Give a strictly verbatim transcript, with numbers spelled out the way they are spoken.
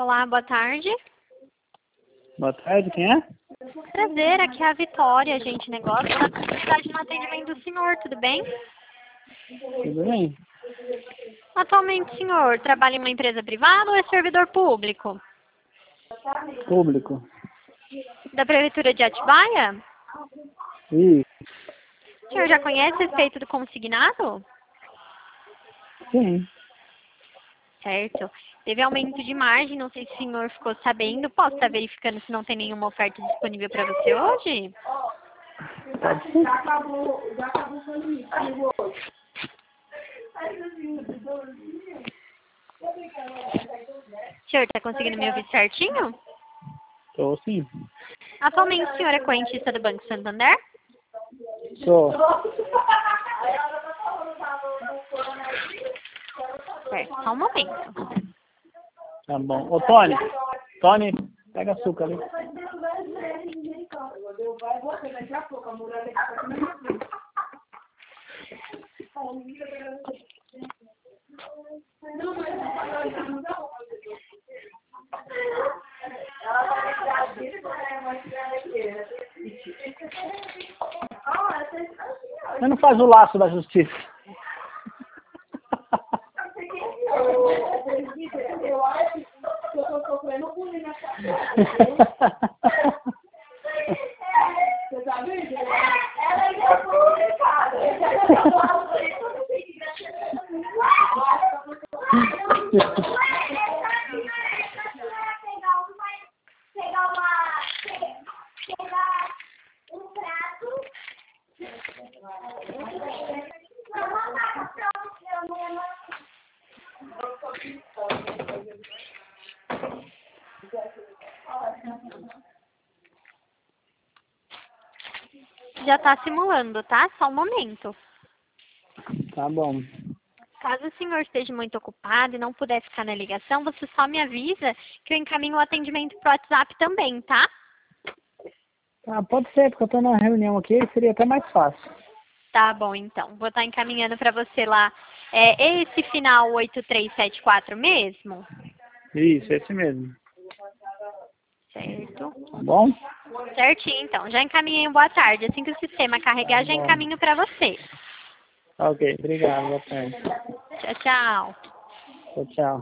Olá, boa tarde. Boa tarde, quem é? Prazer, aqui é a Vitória, agente de negócio, na possibilidade no atendimento do senhor, tudo bem? Tudo bem? Atualmente, senhor, trabalha em uma empresa privada ou é servidor público? Público. Da Prefeitura de Atibaia? Isso. O senhor já conhece o efeito do consignado? Sim. Certo. Teve aumento de margem, não sei se o senhor ficou sabendo. Posso estar verificando se não tem nenhuma oferta disponível para você hoje? Pode ser. Já acabou, já acabou o limite hoje. O senhor está conseguindo me ouvir certinho? Sou sim. Atualmente o senhor é correntista do Banco Santander? Sou. Certo, só um momento. Tá bom. Ô, Tony. Tony, pega açúcar ali. Você não faz o laço da justiça. Eu acho que eu tô sofrendo bullying nessa casa. Você tá vendo? Ela é complicada. Já está simulando, tá? Só um momento. Tá bom. Caso o senhor esteja muito ocupado e não puder ficar na ligação, você só me avisa que eu encaminho o atendimento pro WhatsApp também, tá? Ah, pode ser, porque eu tô numa reunião aqui, seria até mais fácil. Tá bom, então. Vou estar encaminhando para você lá. É esse final oito três sete quatro mesmo? Isso, esse mesmo. Certo. Tá bom? Certinho, então. Já encaminhei um boa tarde. Assim que o sistema carregar, Tá já bom. encaminho para você. Ok, obrigado. Boa tarde. Tchau, tchau. Tchau, tchau.